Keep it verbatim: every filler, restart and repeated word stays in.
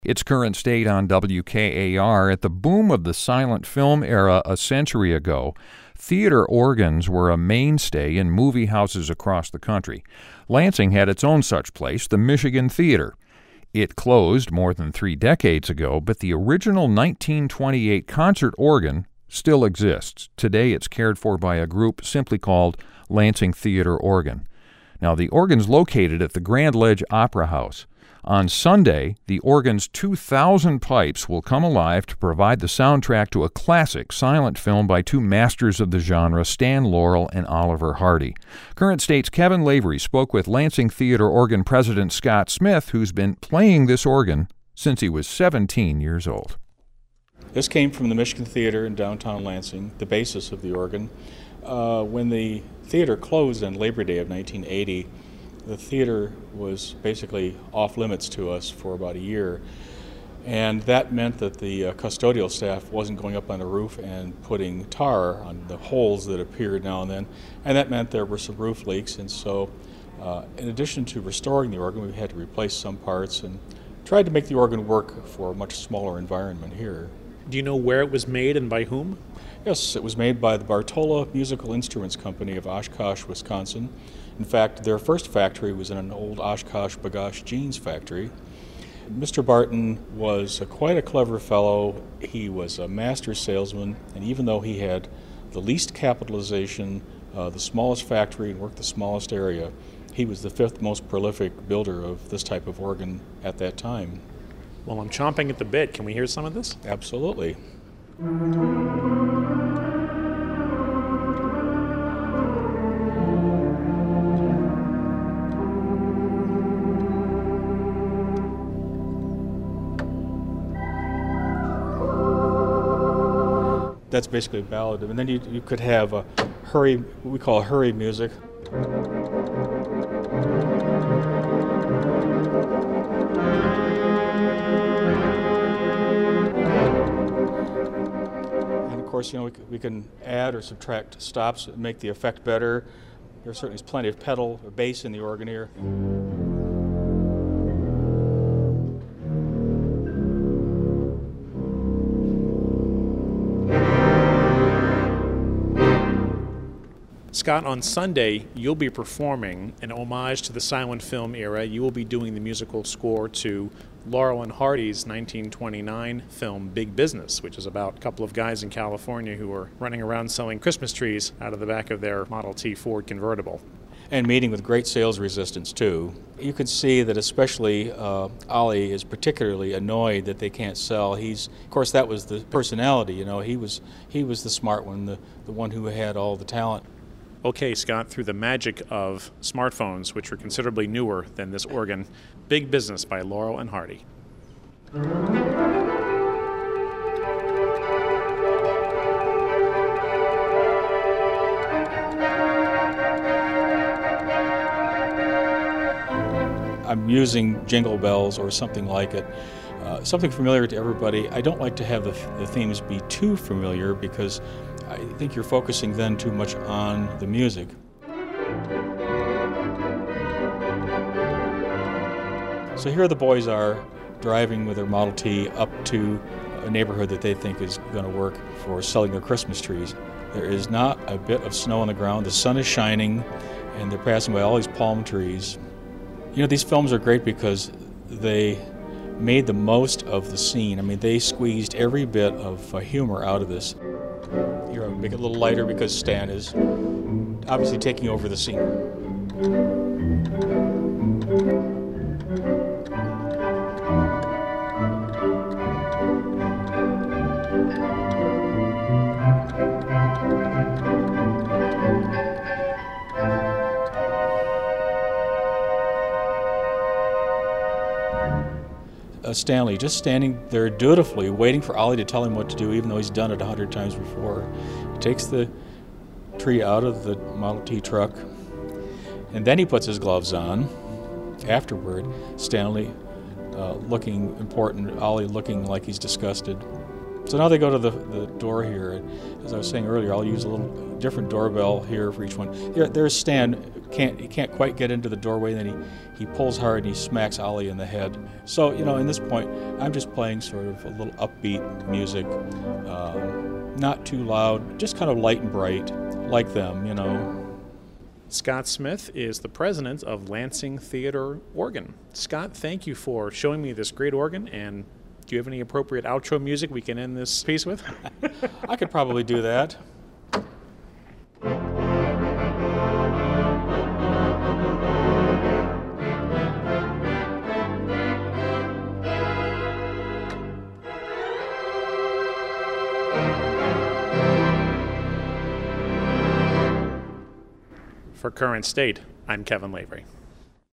It's Current State on W K A R. At the boom of the silent film era a century ago, theater organs were a mainstay in movie houses across the country. Lansing had its own such place, the Michigan Theater. It closed more than three decades ago, but the original nineteen twenty-eight concert organ still exists. Today it's cared for by a group simply called Lansing Theater Organ. Now, the organ's located at the Grand Ledge Opera House. On Sunday, the organ's two thousand pipes will come alive to provide the soundtrack to a classic silent film by two masters of the genre, Stan Laurel and Oliver Hardy. Current State's Kevin Lavery spoke with Lansing Theater Organ President Scott Smith, who's been playing this organ since he was seventeen years old. This came from the Michigan Theater in downtown Lansing, the basis of the organ. Uh, when the theater closed on Labor Day of nineteen eighty, the theater was basically off limits to us for about a year, and that meant that the uh, custodial staff wasn't going up on the roof and putting tar on the holes that appeared now and then, and that meant there were some roof leaks. And so uh, in addition to restoring the organ, we had to replace some parts and tried to make the organ work for a much smaller environment here. Do you know where it was made and by whom? Yes, it was made by the Bartola Musical Instruments Company of Oshkosh, Wisconsin. In fact, their first factory was in an old Oshkosh B'gosh jeans factory. Mister Barton was a, quite a clever fellow. He was a master salesman, and even though he had the least capitalization, uh, the smallest factory, and worked the smallest area, he was the fifth most prolific builder of this type of organ at that time. Well, I'm chomping at the bit. Can we hear some of this? Absolutely. That's basically a ballad. And then you, you could have a hurry, what we call hurry music. And of course, you know, we, we can add or subtract stops and make the effect better. There certainly is plenty of pedal or bass in the organ here. Scott, on Sunday, you'll be performing an homage to the silent film era. You will be doing the musical score to Laurel and Hardy's nineteen twenty-nine film Big Business, which is about a couple of guys in California who are running around selling Christmas trees out of the back of their Model T Ford convertible. And meeting with great sales resistance, too. You can see that especially uh, Ollie is particularly annoyed that they can't sell. He's, of course, that was the personality, you know. He was, he was the smart one, the, the one who had all the talent. Okay, Scott, through the magic of smartphones, which are considerably newer than this organ, Big Business by Laurel and Hardy. I'm using Jingle Bells or something like it, uh, something familiar to everybody. I don't like to have the, the themes be too familiar because I think you're focusing then too much on the music. So here the boys are driving with their Model T up to a neighborhood that they think is going to work for selling their Christmas trees. There is not a bit of snow on the ground. The sun is shining, and they're passing by all these palm trees. You know, these films are great because they made the most of the scene. I mean, they squeezed every bit of uh, humor out of this. Here, I'll make it a little lighter because Stan is obviously taking over the scene. Uh, Stanley just standing there dutifully waiting for Ollie to tell him what to do, even though he's done it a hundred times before. He takes the tree out of the Model T truck, and then he puts his gloves on. Afterward, Stanley uh, looking important, Ollie looking like he's disgusted. So now they go to the, the door here. As I was saying earlier, I'll use a little different doorbell here for each one. Here, there's Stan can't he can't quite get into the doorway. Then he, he pulls hard and he smacks Ollie in the head. So you know, in this point, I'm just playing sort of a little upbeat music, um, not too loud, just kind of light and bright, like them, you know. Scott Smith is the president of Lansing Theater Organ. Scott, thank you for showing me this great organ, and do you have any appropriate outro music we can end this piece with? I could probably do that. For Current State, I'm Kevin Lavery.